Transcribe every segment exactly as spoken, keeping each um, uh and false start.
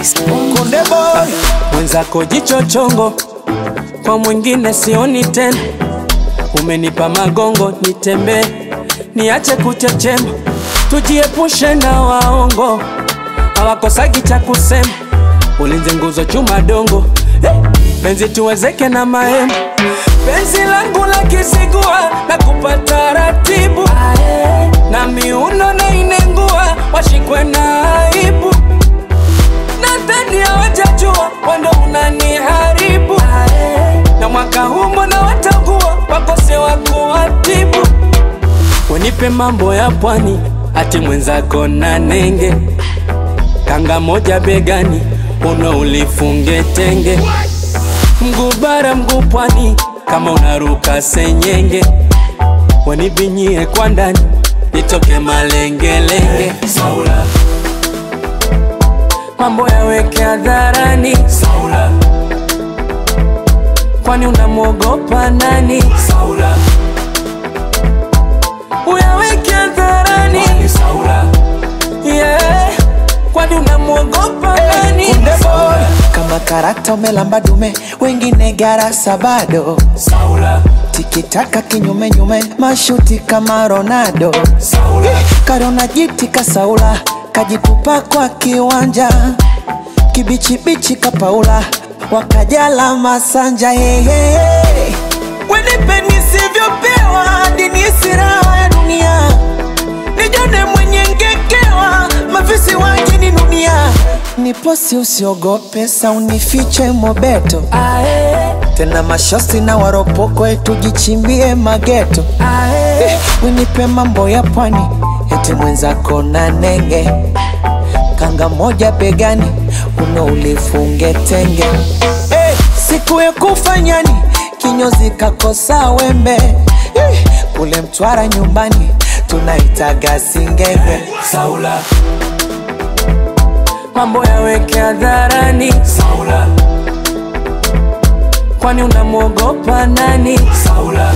Konde boy mwenzako jicho chongo, kwa mwingine sioni tena. Umenipa magongo nitembe, niache kuchechema. Tujiepushe na waongo, hawakosagi cha kusema. Ulinze nguzo chuma dongo, hey! Penzi tuwezeke na mahema. Penzi langu la kisigua na kupata ratibu, na miuno na inengua washikwe na aibu. Nadhani hawajajua wando unaniharibu, na mwaka huu na watagua wakose wakuatibu. Wenipe mambo ya pwani, ati mwenzako na nenge. Kanga moja begani, uno ulifunge tenge. Mguu bara mguu pwani, kama unaruka senyenge. Wanibinyie kwa ndani, nitoke malengelenge. Saula, mambo yaweke hadharani. Saula, kwani unamuogopa nani? Saula, uyaweke hadharani. Saula, yeah, kwani unamuogopa nani? Saula, kama karakta umelamba dume, wengine garasa bado. Saula, tikitaka kinyume nyume, mashuti kama Ronaldo. Saula, Karona jitika Saula, kajitupa kwa kiwanja. Kibichi bichi kapaula, wakajala masanja. Hey, hey, hey. Wenipe nisivyopewa, dini siraha ya dunia. Nijone mwenye ngekewa, mafisi waje ni dunia. Niposi usiogope, sa unifiche mobeto. ae, Tena mashosti na waropoko etu jichimbie mageto. ae, Winipe mambo ya pwani, eti mwenzako na nenge. Kanga moja begani, uno ulifunge tenge. Hey, siku ya kufanyani, kinyozi kakosa wembe. Hey, kule Mtwara nyumbani, tunaitaga singenge. Saula, mambo yaweke hadharani. Saula, kwani unamuogopa nani? Saula,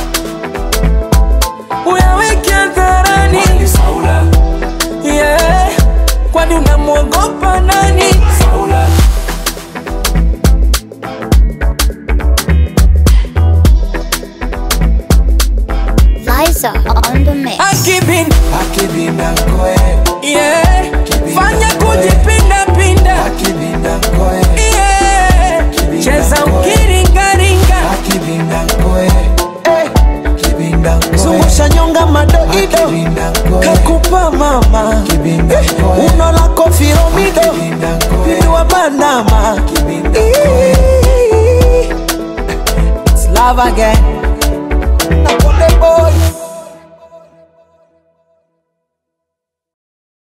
uyaweke hadharani. Saula, yeah, kwani unamuogopa nani? Saula, Liza on the mix. Akibin, Akibina koe, yeah, fanya kujipinda pinda. akibina koe, Yeah, cheza ukiringaringa. akibina koe, kibina koe. Zungusha nyonga madoido, akibina koe. Kakupa mama, kibina koe. Uno la kofiromido, kibina koe. Pindua bandama, kibina koe. It's love again.